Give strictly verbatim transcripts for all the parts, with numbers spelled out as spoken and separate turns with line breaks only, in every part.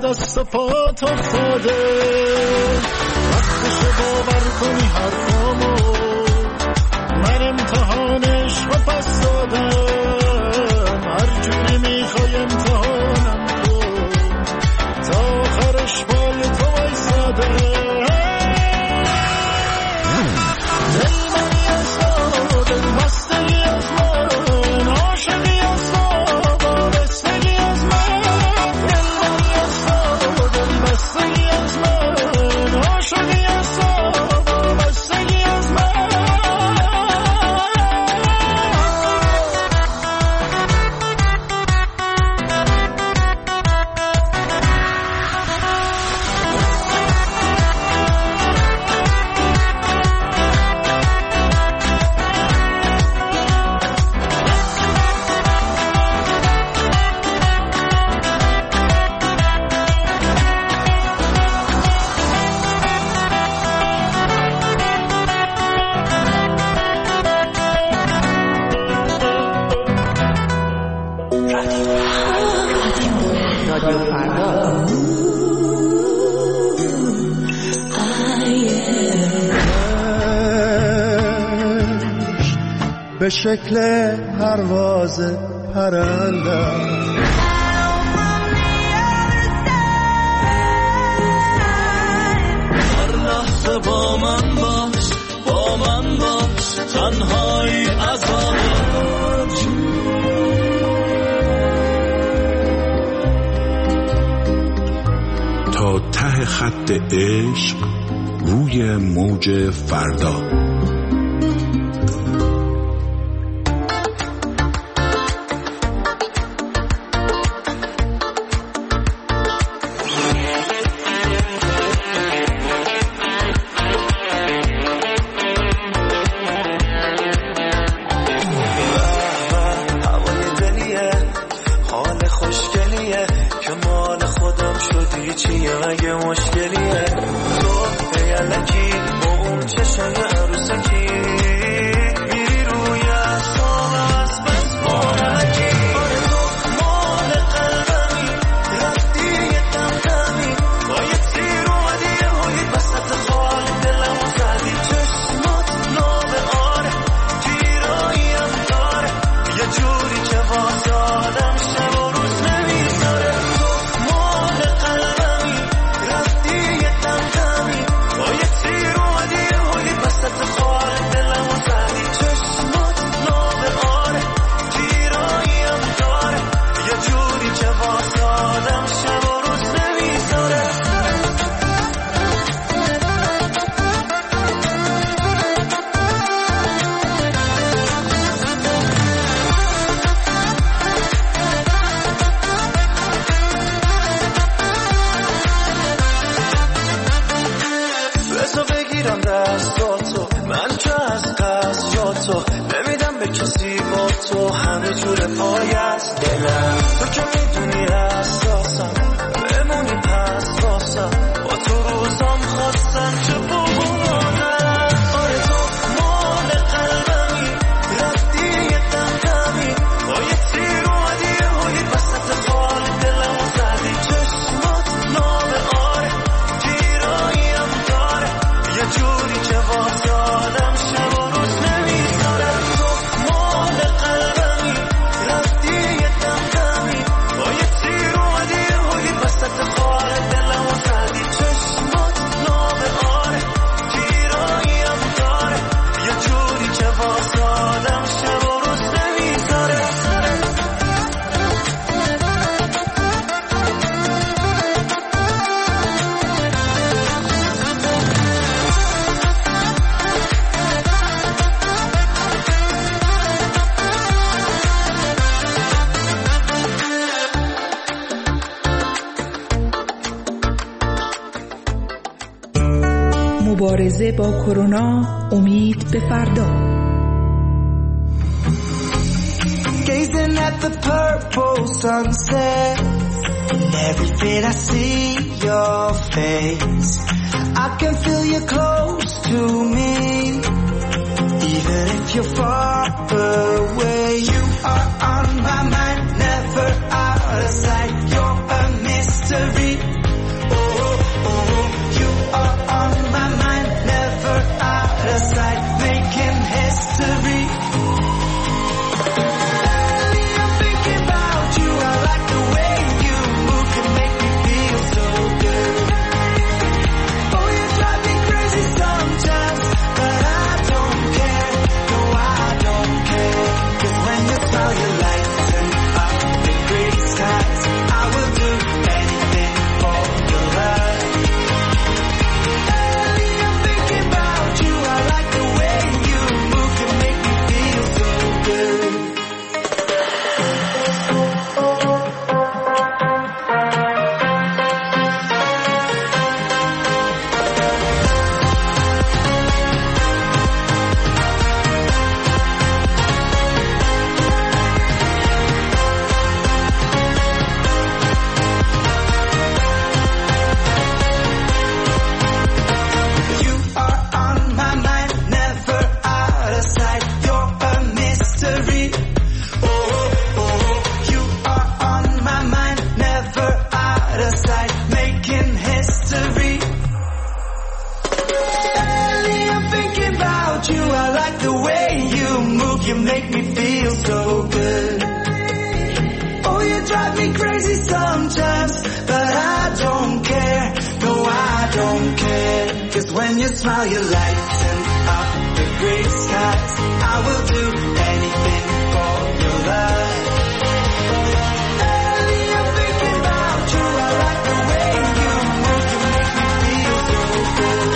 دست و پات افتاده، وقتشو باور کنی حرفامو، من امتحانش رو پس دادم، هر جوری میخوای امتحانم کن، تا آخرش پای تو وایساده.
به شکل پرواز پرنده
هر لحظه با من باش، با من باش، تنهایی عذاب.
تا ته خط عشق روی موج فردا.
مبارزه با کرونا، امید به فردا.
Gazing at the purple sunset, in every bit I see your face. I can feel you close to me, even if you're far away. You are on my mind, never out of sight. You're a mystery. smile, you lighten up the gray skies. I will do anything for your love. Early I'm thinking about you. I like the way you move. You make me feel so good.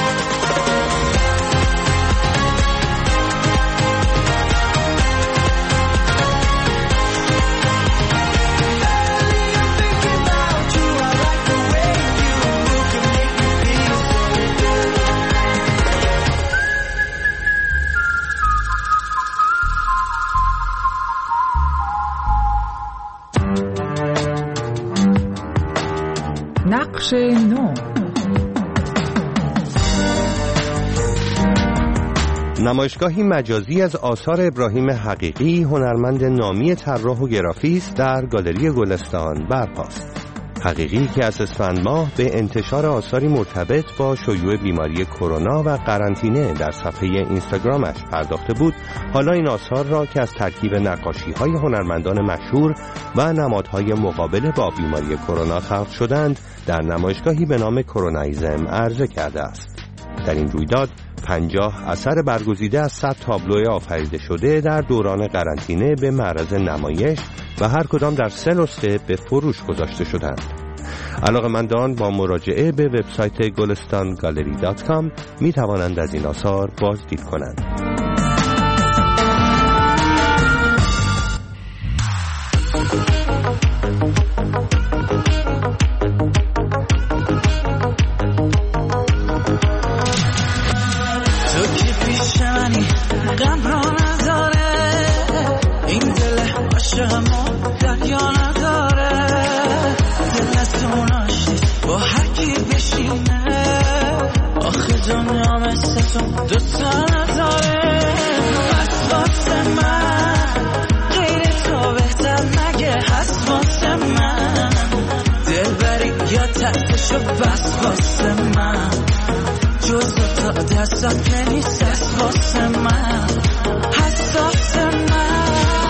نقش نو.
نمایشگاهی مجازی از آثار ابراهیم حقیقی، هنرمند نامی طراح و گرافیست، در گالری گلستان برپاست. حقیقی که از اسفند ماه به انتشار آثاری مرتبط با شیوع بیماری کرونا و قرنطینه در صفحه اینستاگرامش پرداخته بود، حالا این آثار را که از ترکیب نقاشی‌های هنرمندان مشهور و نمادهای مقابله با بیماری کرونا خلق شدند، در نمایشگاهی به نام کرونایزم عرضه کرده است. در این رویداد پنجاه اثر برگزیده از صد تابلو آفریده شده در دوران قرنطینه به معرض نمایش و هر کدام در سه نسخه به فروش گذاشته شدند. علاقه‌مندان با مراجعه به وبسایت گلستان گالری دات کام می توانند از این آثار بازدید کنند.
بس واسه من جز تا دستات نیست واسه من حساس من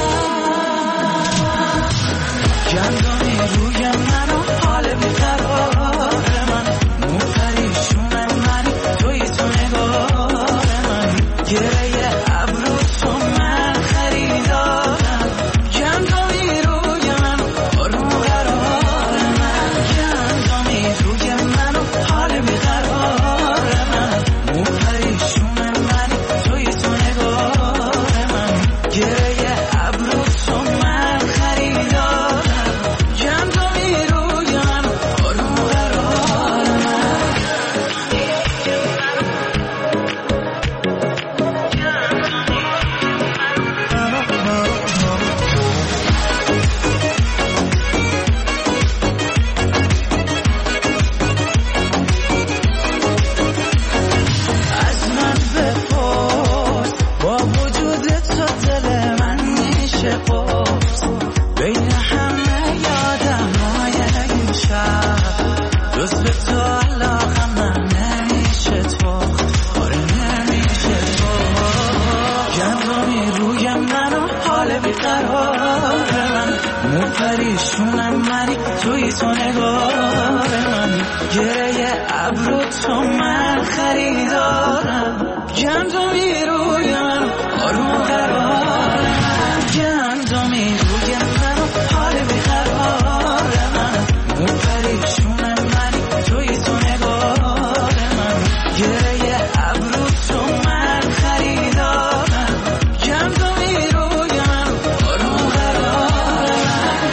گندمی روی من و حال بیقرار من مو پریشون من توی تو نگاه من گره ابرو تو من خریدارم گندمی روی من آروم قرار من گندمی روی من و حال بیقرار من مو پریشون من توی تو نگاه من گره ابرو تو من خریدارم گندمی روی من آروم قرار من از من بپرس با وجود تو دل من میشه قرص بین همه یادم های این شب جز به تو علاقم من نمیشه تو آره نمیشه تو گندمی روی من و حال بیقرار من مو پریشونم منی توی تو نگار من گره ابرو تو من خریدارم گندمی روی من آروم قرار من گندمی روی من و حال بیقرار من مو پریشونم منی توی تو نگار من گره ابرو تو من خریدارم گندمی روی من آروم قرار من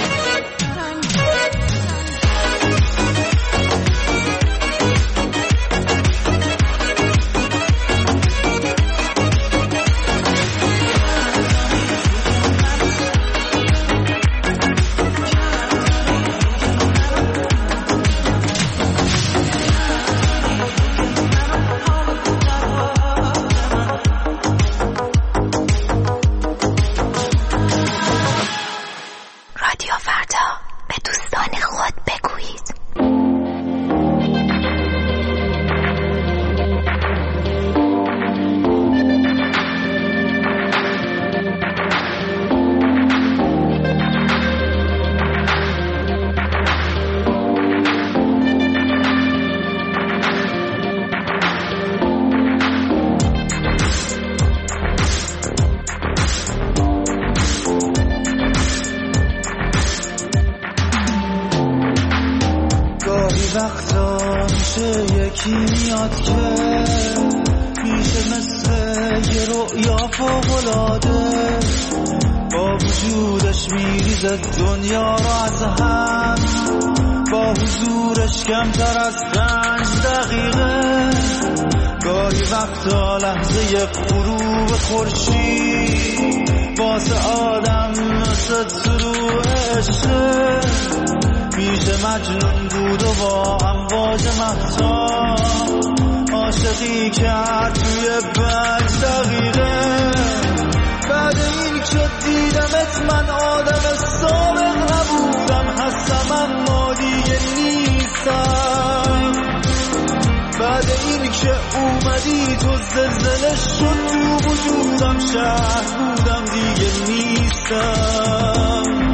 وقتا میشه یکی میاد که میشه مثل یه رؤیا فوق‌العاده، با وجودش میریزه دنیا رو از هم، با حضورش کمتر از پنج دقیقه. گاهی وقتا لحظه غروب خورشید واسه آدم مثل طلوع عشقه، میشه مجنون بود و با امواج مهتاب عاشقی کرد توی پنج دقیقه. بعد این که دیدمت من آدم سابق نبودم، هستم اما دیگه نیستم. بعد این که اومدی تو زلزله شد تو وجودم، شهر بودم دیگه نیستم.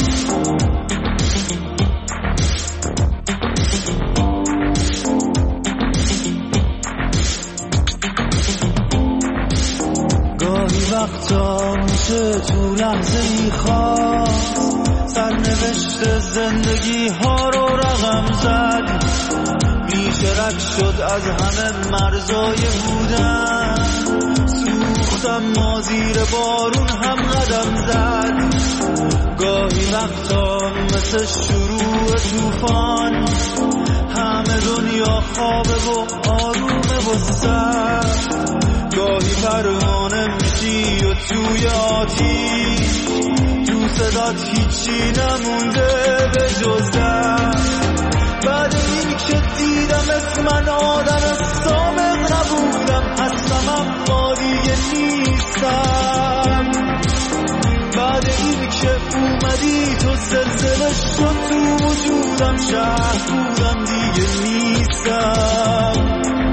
گاهی وقتا میشه تو لحظه ای خواست سرنوشت زندگی ها رو رقم زد، میشه رد شد از همه مرزای بودن، سوختم ما زیر بارون هم قدم زد. گاهی وقتا مثل شروع طوفان همه دنیا خوابه و آرومه و سرد، گاهی پروانه میشی و توی آتیش تو صدات هیچی نمونده به جز درد. بعد این که دیدمت من آدم سابق نبودم، هستم اما دیگه نیستم. بعد این که اومدی تو زلزله شد تو وجودم، شهر بودم دیگه نیستم.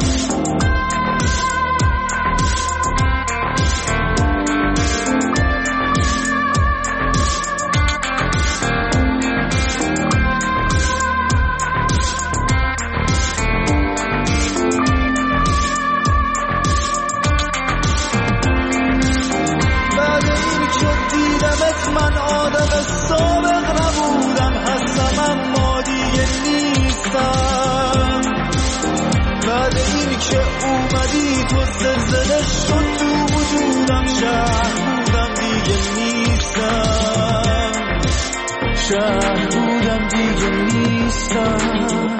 من آدم سابق نبودم، هستم اما دیگه نیستم. بعد این که اومدی تو زلزله شد تو وجودم، شهر بودم دیگه نیستم. شهر بودم دیگه نیستم.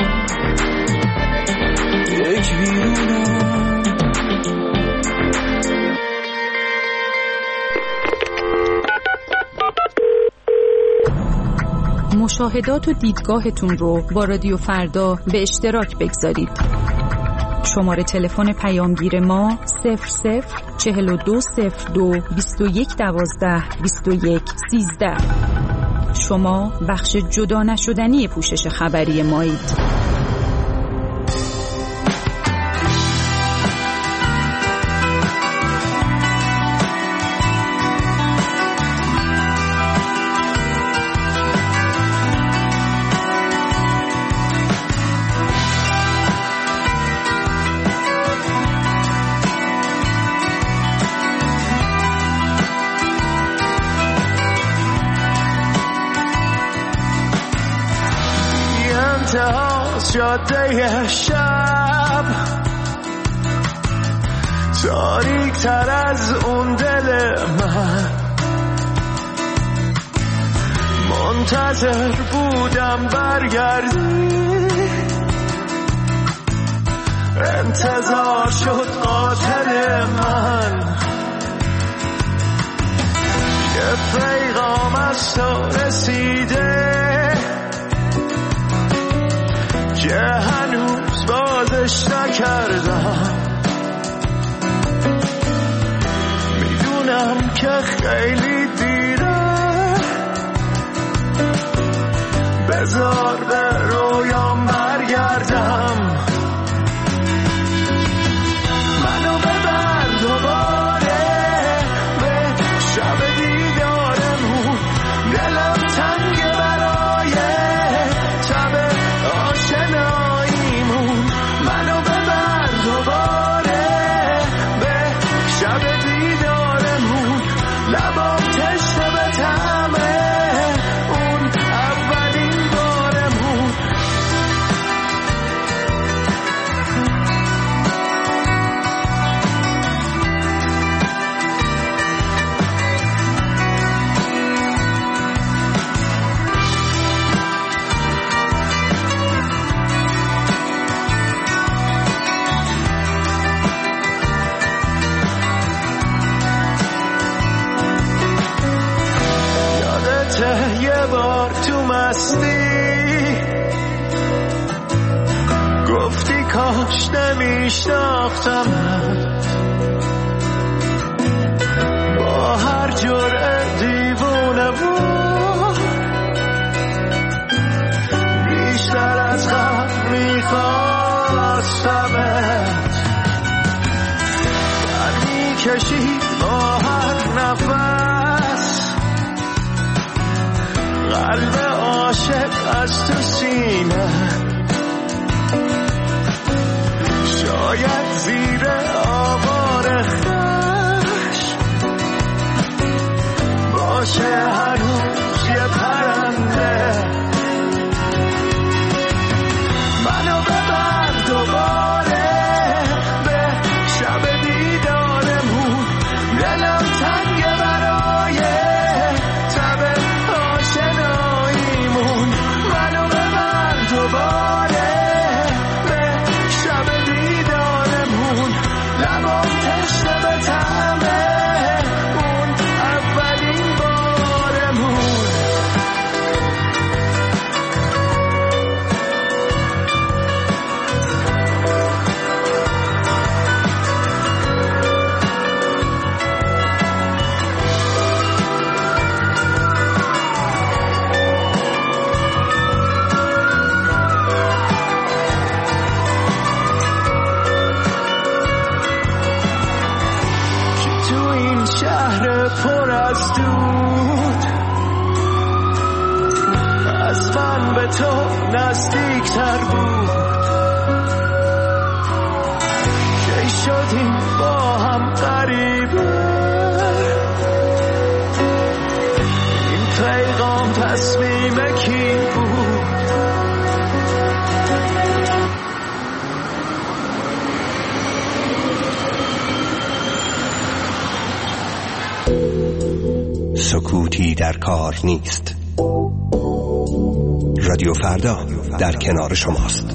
یک بیرونم.
مشاهدات و دیدگاهتون رو با رادیو فردا به اشتراک بگذارید. شماره تلفن پیامگیر ما صفر صفر چهل و دو صفر دو بیست و یک دوازده بیست و یک سیزده. شما بخش جدا نشدنی پوشش خبری مایید.
جاده شب تاریک تر از اون دل من، منتظر بودم برگردی، انتظار شد قاتل من. یه پیغام از تو رسیده که هنوز بازش نکردم، میدونم که خیلی دیره، بذار به رویام برگردم. منو ببر دوباره به شب دیدارمون، دلم تنگه برای شب آشناییمون. منو ببر دوباره به شب دیدارمون، لبام تشنه به طعم اون اولین بارمون. کاش نمیشناختمت، با هر جرعه دیوونه بود بیشتر از قبل میخواستمت. در میکشید با هر نفس قلب عاشق از تو سینه، شاید زیر آوار خش باشه هنوز یه پرنده. منو ببر دوباره به شب دیدارمون، دلم تنگه برای تب آشناییمون. منو ببر دوباره به شب دیدارمون، لبام تشنه به طعم اون اولین بارمون. تو این شهر پر از دود از من به تو نزدیکتر بود، کی شدیم با هم غریبه. این پیغام تصمیم کی بود؟
سکوتی در کار نیست. رادیو فردا در کنار شماست.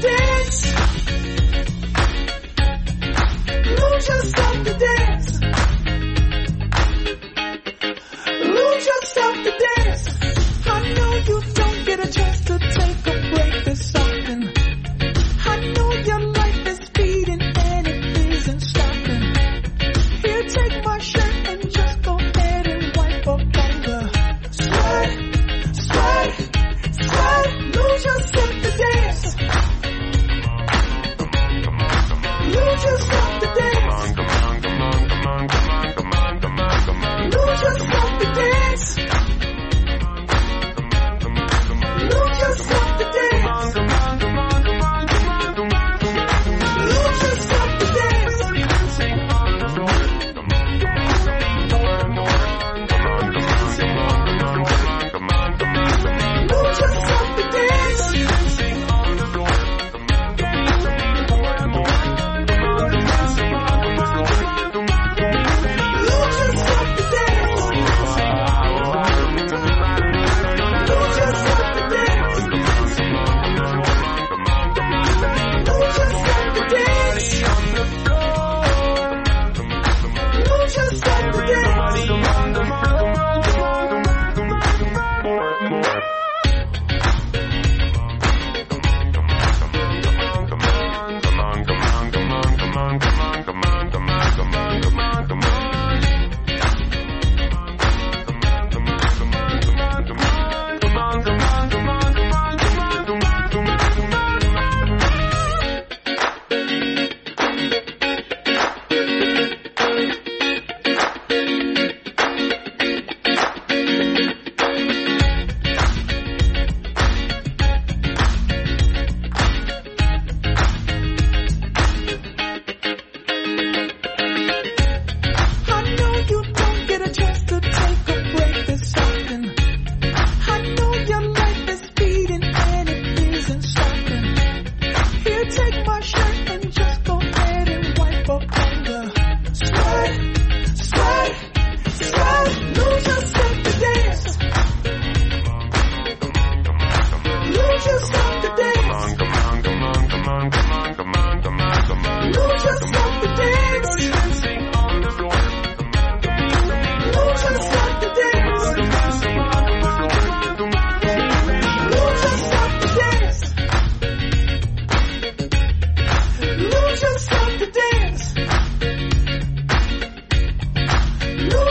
Lose yourself to dance.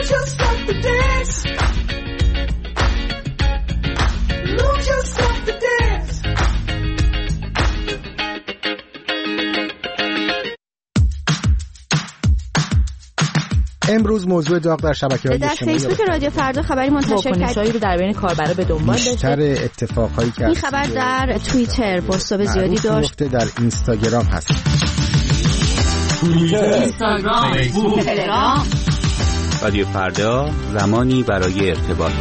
yourself to dance. Lose yourself to dance.
امروز موضوع داغ در شبکه‌های
در فیسبوک رادیو فردا خبری منتشر
واکنش‌هایی رو در بین کاربرا به دنبال داشته.
بیشتر اتفاقایی که
این خبر در توییتر پست زیادی داشت.
در اینستاگرام هست.
توییتر، اینستاگرام، فیسبوک، تلگرام.
رادیو فردا، زمانی برای ارتباط.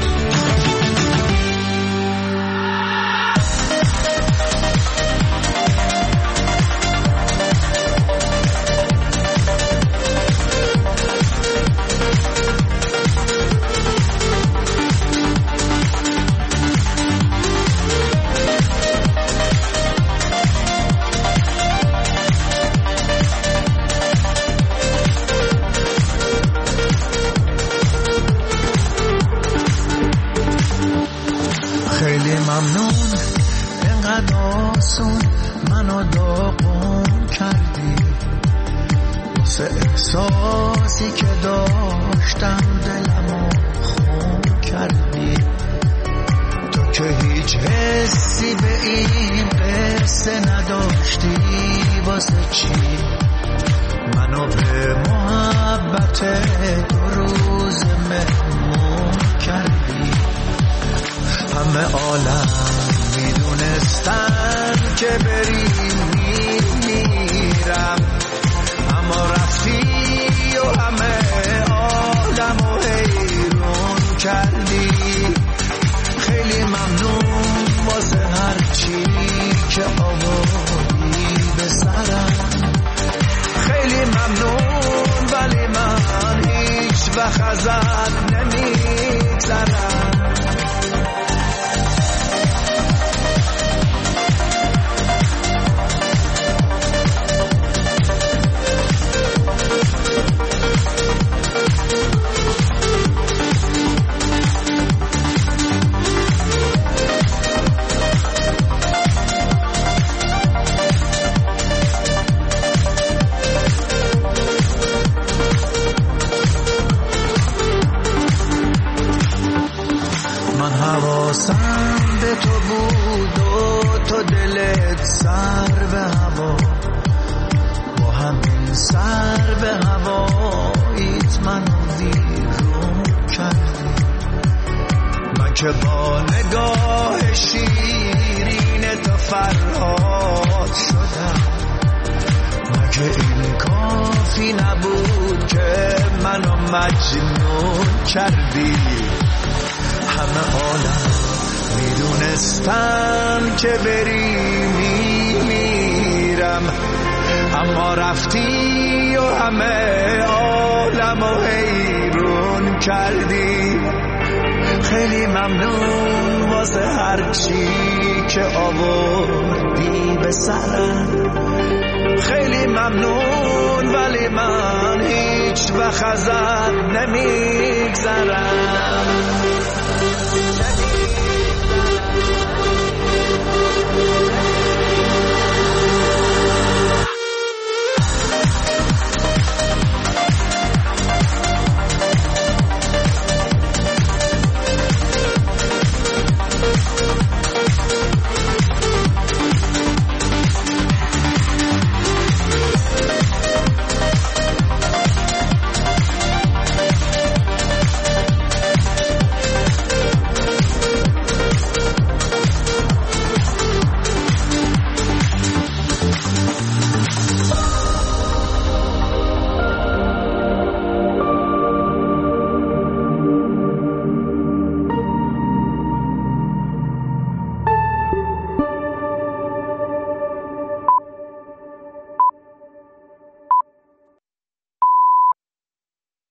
احساسی که داشتم دلمو خون کردی. تو که هیچ حسی به این قصه نداشتی، واسه چی منو به محبت دو روز مهمون کردی؟ همه عالم میدونستن که بری میرم، اما رفتی و همه عالم و حیرون کردی. خیلی ممنون واسه هر چی که آوردی به سرم. خیلی ممنون ولی من هیچ وقت ازت نمیگذرم. حواسم به تو بود و تو دلت سر به هوا، با همین سر به هواییت من ویرون کردی. من که با نگاه شیرین تو فرهاد شدم، مگه این کافی نبود که منو مجنون کردی؟ همه عالم میدونستن که بری میمیرم، اما رفتی و همه عالم و حیرون کردی. خیلی ممنون واسه هر چی که آوردی به سرم. خیلی ممنون ولی من هیچ وقت ازت نمیگذرم.